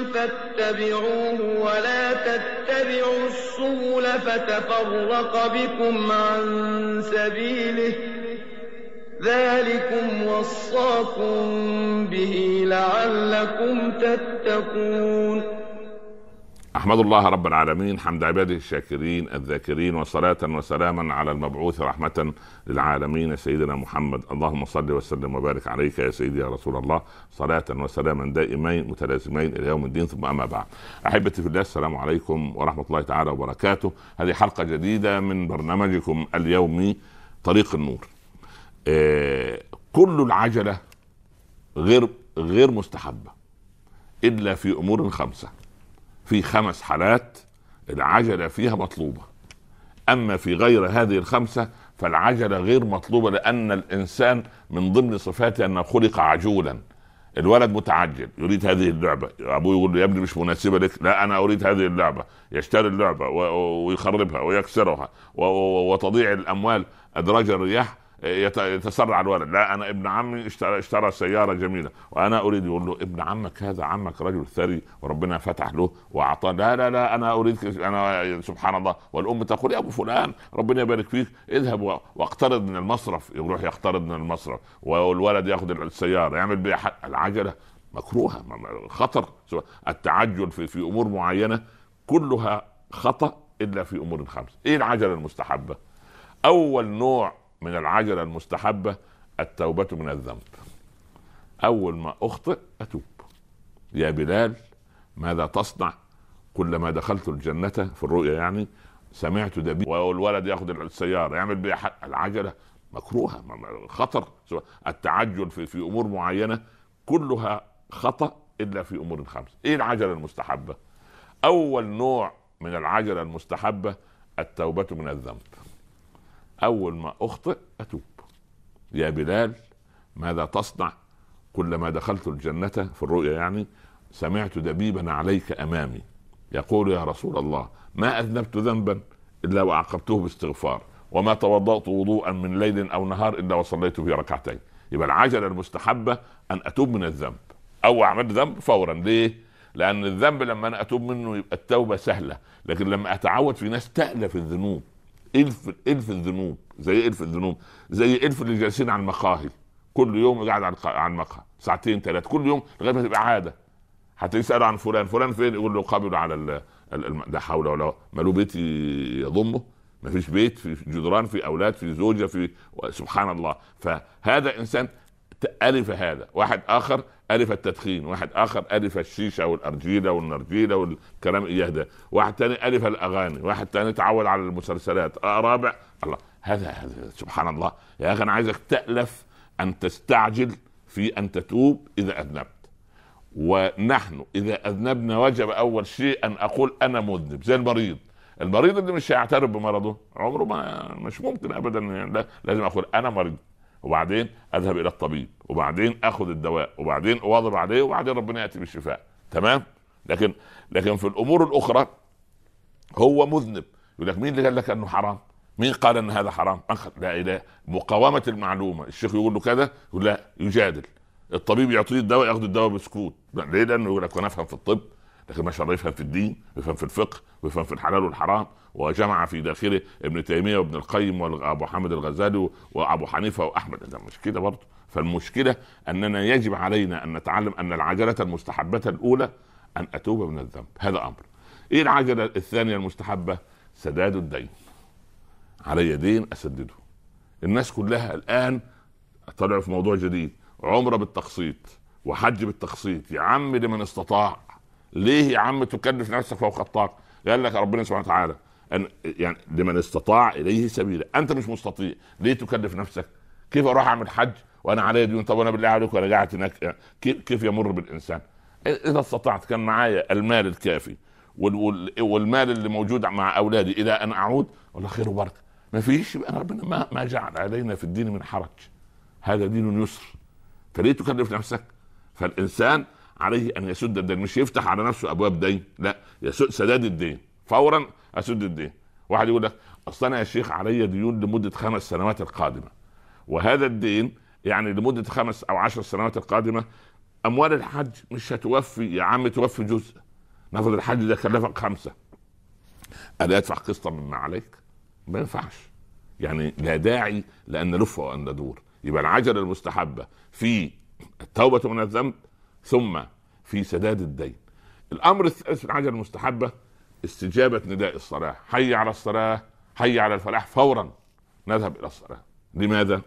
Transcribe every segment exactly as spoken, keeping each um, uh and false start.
فاتبعوه ولا تتبعوا السبل فتفرق بكم عن سبيله ذلكم وصاكم به لعلكم تتقون. أحمد الله رب العالمين حمد عباده الشاكرين الذاكرين، وصلاة وسلاما على المبعوث رحمة للعالمين سيدنا محمد. اللهم صل وسلم وبارك عليك يا سيدي يا رسول الله، صلاة وسلاما دائمين متلازمين إلى يوم الدين. ثم أما بعد، أحبتي في الله، السلام عليكم ورحمة الله تعالى وبركاته. هذه حلقة جديدة من برنامجكم اليومي طريق النور. آه كل العجلة غير غير مستحبة إلا في أمور خمسة. في خمس حالات العجلة فيها مطلوبة، أما في غير هذه الخمسة فالعجلة غير مطلوبة، لأن الإنسان من ضمن صفاته أنه خلق عجولا. الولد متعجل، يريد هذه اللعبة، أبوه يقول له يا ابني مش مناسبة لك، لا أنا أريد هذه اللعبة، يشتري اللعبة ويخربها ويكسرها وتضيع الأموال أدراج الرياح، يتسرع الولد، لا انا ابن عمي اشترى, اشترى سياره جميله وانا اريد. يقول له ابن عمك هذا عمك رجل ثري وربنا فتح له واعطاه، لا لا لا انا اريد، انا سبحان الله. والام تقول يا ابو فلان ربنا يبارك فيك اذهب واقترض من المصرف، يروح يقترض من المصرف والولد ياخذ السياره يعمل بها حق. العجله مكروهه، خطر. التعجل في, في امور معينه كلها خطأ الا في امور خمسه. ايه العجله المستحبه؟ اول نوع من العجلة المستحبة التوبة من الذنب. أول ما أخطئ أتوب. يا بلال ماذا تصنع كلما دخلت الجنة، في الرؤيا يعني، سمعت دبيب والولد يأخذ السيارة يعمل بها حق. العجلة مكروهة، خطر. التعجل في, في أمور معينة كلها خطأ إلا في أمور خمسة. إيه العجلة المستحبة؟ أول نوع من العجلة المستحبة التوبة من الذنب. أول ما أخطئ أتوب. يا بلال ماذا تصنع كلما دخلت الجنة، في الرؤيا يعني، سمعت دبيبا عليك أمامي يقول يا رسول الله ما أذنبت ذنبا إلا وعقبته باستغفار، وما توضأت وضوءا من ليل أو نهار إلا وصليت في ركعتين. يبقى العجلة المستحبة أن أتوب من الذنب أو أعمل ذنب فورا. ليه؟ لأن الذنب لما أنا أتوب منه يبقى التوبة سهلة، لكن لما أتعود، في ناس تألف الذنوب، الف الف الذنوب، زي الف الذنوب زي الف اللي جالسين على المقاهي كل يوم قاعد على المقهى ساعتين ثلاث كل يوم لغايه ما تبقى عاده. هتسأل عن فلان، فلان فين؟ يقول له قابله على ال... لا حول ولا قوه. ماله بيت يضمه؟ ما فيش بيت، في جدران، في اولاد، في زوجه، في سبحان الله. فهذا انسان ألف هذا. واحد آخر ألف التدخين، واحد آخر ألف الشيشة والأرجيلة والنرجيلة والكلام إياه ده، واحد تاني ألف الأغاني، واحد تاني تعود على المسلسلات، رابع الله. هذا هذا سبحان الله. يا أخي أنا عايزك تألف أن تستعجل في أن تتوب إذا أذنبت. ونحن إذا أذنبنا وجب أول شيء أن أقول أنا مذنب. زي المريض، المريض اللي مش هيعترف بمرضه عمره ما، مش ممكن أبدا. لا، لازم أقول أنا مريض، وبعدين اذهب الى الطبيب، وبعدين اخذ الدواء، وبعدين اواظب عليه، وبعدين ربنا ياتي بالشفاء. تمام. لكن لكن في الامور الاخرى هو مذنب، يقول لك مين اللي قال لك انه حرام؟ مين قال ان هذا حرام؟ لا اله. مقاومه المعلومه. الشيخ يقول له كذا، يقول لا، يجادل. الطبيب يعطيه الدواء، ياخذ الدواء بسكوت. ليه؟ لانه يقول لك انا افهم في الطب، لكن ما شاء الله يفهم في الدين، يفهم في الفقه، ويفهم في الحلال والحرام. وجمع في داخله ابن تيمية وابن القيم وابو حامد الغزالي وابو حنيفة واحمد. ده مش كده برضه. فالمشكلة اننا يجب علينا ان نتعلم ان العجلة المستحبة الاولى ان اتوب من الذنب. هذا امر. ايه العجلة الثانية المستحبة؟ سداد الدين. علي دين اسدده. الناس كلها الان طلعوا في موضوع جديد، عمرة بالتقسيط وحج بالتقسيط. يا عم لمن استطاع. ليه يا عم تكلف نفسك فوق الطاقة؟ قال لك ربنا سبحانه وتعالى أن يعني لمن استطاع إليه سبيلا. أنت مش مستطيع، ليه تكلف نفسك؟ كيف أروح أعمل حج وأنا علي ديون؟ طب أنا بالله عليك وأنا قاعد هناك، كيف يمر بالإنسان؟ إذا استطعت، كان معايا المال الكافي والمال اللي موجود مع أولادي إلى أن أعود، والله خير وبركة. ما فيش، ربنا ما ما جعل علينا في الدين من حرج، هذا دين يسر. فليه تكلف نفسك؟ فالإنسان عليه ان يسد الدين، مش يفتح على نفسه ابواب دين، لا، يسد سداد الدين فورا. اسد الدين. واحد يقول لك اصل انا يا شيخ علي ديون لمده خمس سنوات القادمه، وهذا الدين يعني لمده خمس او عشر سنوات القادمه اموال الحج مش هتوفي يا عم، توفي جزء. نفرض الحج ده كلفك خمسة، ألا يدفع قسطا مما عليك؟ ما ينفعش. يعني لا داعي لأن نلف وأن ندور. يبقى العجلة المستحبة في التوبة من الذنب، ثم في سداد الدين. الأمر الثالث في العجلة المستحبة استجابة نداء الصلاة، حي على الصلاة، حي على الفلاح، فورا نذهب إلى الصلاة. لماذا؟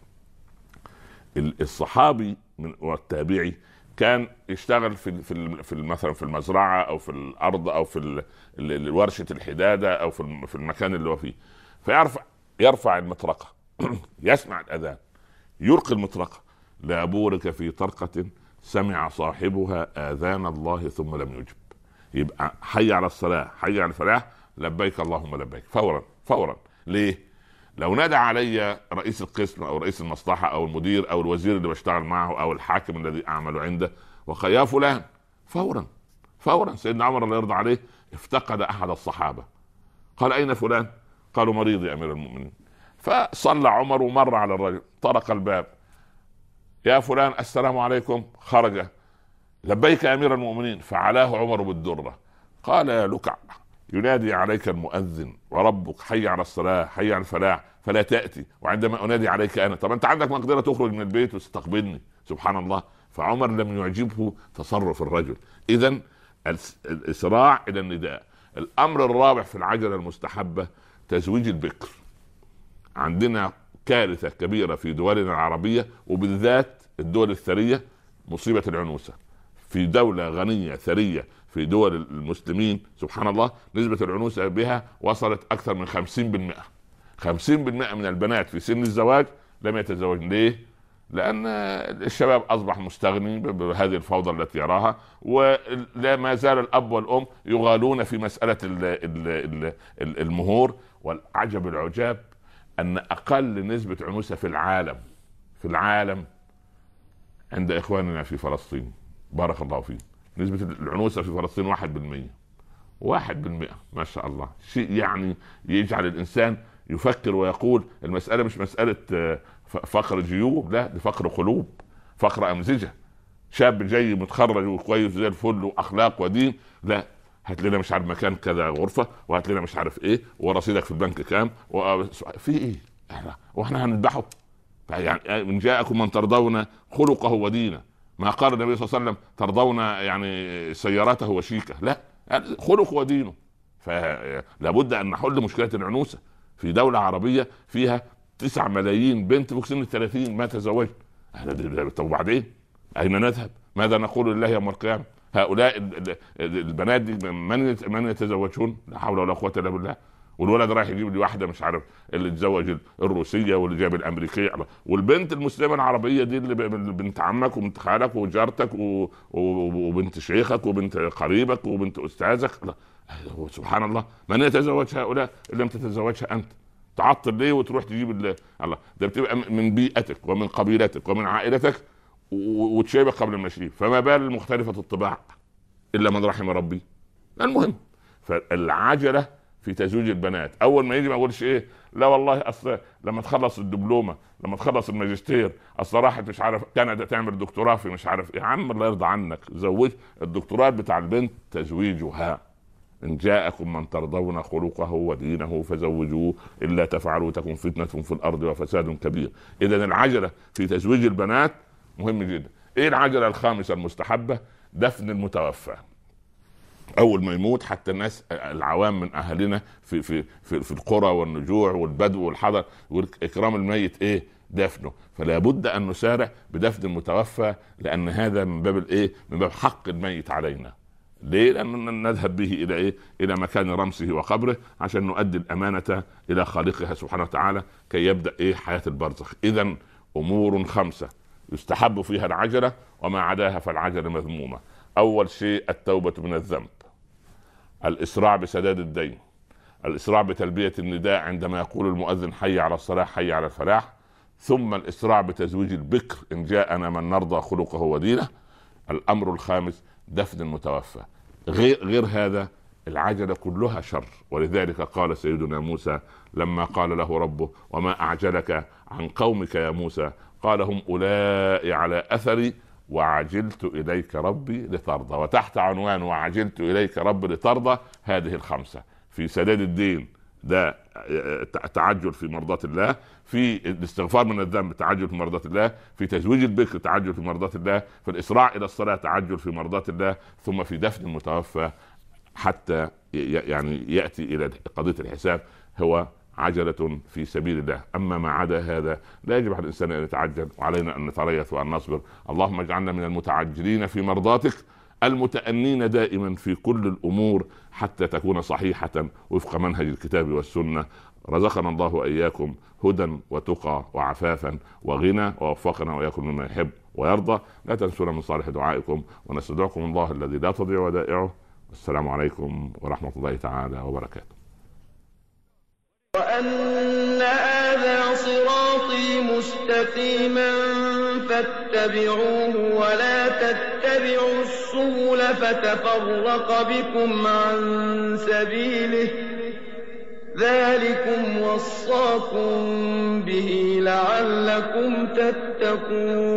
الصحابي من والتابعي كان يشتغل في في في مثلا في المزرعه او في الارض او في ورشه الحداده او في في المكان اللي هو فيه، فيرفع يرفع المطرقه يسمع الاذان، يلقي المطرقه، لا بورك في طرقه سمع صاحبها اذان الله ثم لم يجب. يبقى حي على الصلاه، حي على الفلاح، لبيك اللهم لبيك، فورا فورا. ليه؟ لو نادى علي رئيس القسم او رئيس المصلحه او المدير او الوزير اللي بشتغل معه او الحاكم الذي اعمل عنده وقال يا فلان، فورا فورا. سيدنا عمر الله يرضى عليه افتقد احد الصحابه، قال اين فلان؟ قالوا مريض يا امير المؤمنين. فصلى عمر ومر على الرجل، طرق الباب، يا فلان السلام عليكم. خرج، لبيك يا امير المؤمنين. فعلاه عمر بالدره، قال يا لكع، ينادي عليك المؤذن وربك حي على الصلاة حي على الفلاح فلا تأتي، وعندما أنادي عليك أنا، طب أنت عندك مقدرة تخرج من البيت وتستقبلني؟ سبحان الله. فعمر لم يعجبه تصرف الرجل. إذن الإسراع إلى النداء. الأمر الرابع في العجلة المستحبة تزويج البكر. عندنا كارثة كبيرة في دولنا العربية وبالذات الدول الثرية، مصيبة العنوسة. في دولة غنية ثرية في دول المسلمين سبحان الله نسبة العنوسة بها وصلت أكثر من خمسين بالمئة. خمسين بالمئة من البنات في سن الزواج لم يتزوجن. ليه؟ لأن الشباب أصبح مستغني بهذه الفوضى التي يراها، ولا ما زال الأب والأم يغالون في مسألة المهور. والعجب العجاب أن أقل نسبة عنوسة في العالم في العالم عند إخواننا في فلسطين، بارك الله فيه. نسبة العنوسة في فلسطين واحد بالمئة. واحد بالمئة ما شاء الله. شيء يعني يجعل الإنسان يفكر ويقول المسألة مش مسألة فقر جيوب، لا، دي فقر قلوب، فقر أمزجة. شاب جاي متخرج وكويس زي الفل وأخلاق ودين، لا، هات لنا مش عارف مكان كذا غرفة، وهات لنا مش عارف إيه، ورصيدك في البنك كام، في إيه؟ وإحنا هنذبحه؟ يعني من جاءكم من ترضون خلقه ودينه. ما قال النبي صلى الله عليه وسلم ترضون يعني سيارته وشيكه، لا، خلق ودينه. فلا بد ان نحل مشكله العنوسه في دوله عربيه فيها تسعة ملايين بنت فوق سن الثلاثين ما تزوجن. طب وبعدين اين نذهب؟ ماذا نقول لله يوم القيامه؟ هؤلاء البنات دي من من يتزوجون؟ لا حول ولا قوه الا بالله. والولد رايح يجيب لي واحده مش عارف اللي تزوج الروسيه واللي جاب الامريكيه، والبنت المسلمه العربيه دي اللي بنت عمك وبنت خالك وجارتك وبنت شيخك وبنت قريبك وبنت استاذك. سبحان الله. من يتزوج هؤلاء؟ اللي لم تتزوجها انت. تعطل ليه وتروح تجيب الله؟ ده بتبقى من بيئتك ومن قبيلتك ومن عائلتك وتشيبك قبل المشيب، فما بال مختلفه الطباع الا من رحم ربي. المهم، فالعجله في تزويج البنات. اول ما يجي ما اقولش ايه، لا والله اصل لما تخلص الدبلومه، لما تخلص الماجستير، اصل راحت مش عارف كندا تعمل دكتوراه في مش عارف ايه. يا عم الله يرضى عنك، زوج. الدكتوراه بتاع البنت تزويجها. ان جاءكم من ترضون خلقه ودينه فزوجوه الا تفعلوا تكن فتنه في الارض وفساد كبير. اذا العجله في تزويج البنات مهم جدا. ايه العجله الخامسه المستحبه؟ دفن المتوفى. اول ما يموت، حتى الناس العوام من اهلنا في في في, في القرى والنجوع والبدو والحضر واكرام الميت ايه؟ دفنه. فلا بد ان نسارع بدفن المتوفى، لان هذا من باب الايه؟ من باب حق الميت علينا. ليه؟ لان نذهب به الى ايه؟ الى مكان رمسه وقبره عشان نؤدي الامانه الى خالقها سبحانه وتعالى كي يبدا ايه؟ حياه البرزخ. اذا امور خمسه يستحب فيها العجله، وما عداها فالعجله مذمومه. اول شيء التوبه من الذنب، الإسراع بسداد الدين، الإسراع بتلبية النداء عندما يقول المؤذن حي على الصلاة حي على الفلاح، ثم الإسراع بتزويج البكر إن جاءنا من نرضى خلقه ودينه. الأمر الخامس دفن المتوفى. غير, غير هذا العجلة كلها شر. ولذلك قال سيدنا موسى لما قال له ربه وما أعجلك عن قومك يا موسى؟ قال هم أولئك على أثري وعجلت إليك ربي لترضى. وتحت عنوان وعجلت إليك ربي لترضى هذه الخمسة: في سداد الدين ده تعجل في مرضاة الله، في الاستغفار من الذنب تعجل في مرضاة الله، في تزويج البكر تعجل في مرضاة الله، في الإسراع إلى الصلاة تعجل في مرضاة الله، ثم في دفن المتوفى حتى يعني يأتي إلى قضية الحساب هو عجلة في سبيل الله. أما ما عدا هذا لا يجب على الإنسان أن يتعجل، وعلينا أن نتريث وأن نصبر. اللهم اجعلنا من المتعجلين في مرضاتك المتأنين دائما في كل الأمور حتى تكون صحيحة وفق منهج الكتاب والسنة. رزقنا الله وإياكم هدى وتقى وعفافا وغنى، ووفقنا وإياكم مما يحب ويرضى. لا تنسونا من صالح دعائكم، ونستودعكم الله الذي لا تضيع ودائعه. السلام عليكم ورحمة الله تعالى وبركاته. وأن هذا صراطي مستقيما فاتبعوه ولا تتبعوا السبل فتفرق بكم عن سبيله، ذلكم وصاكم به لعلكم تتقون.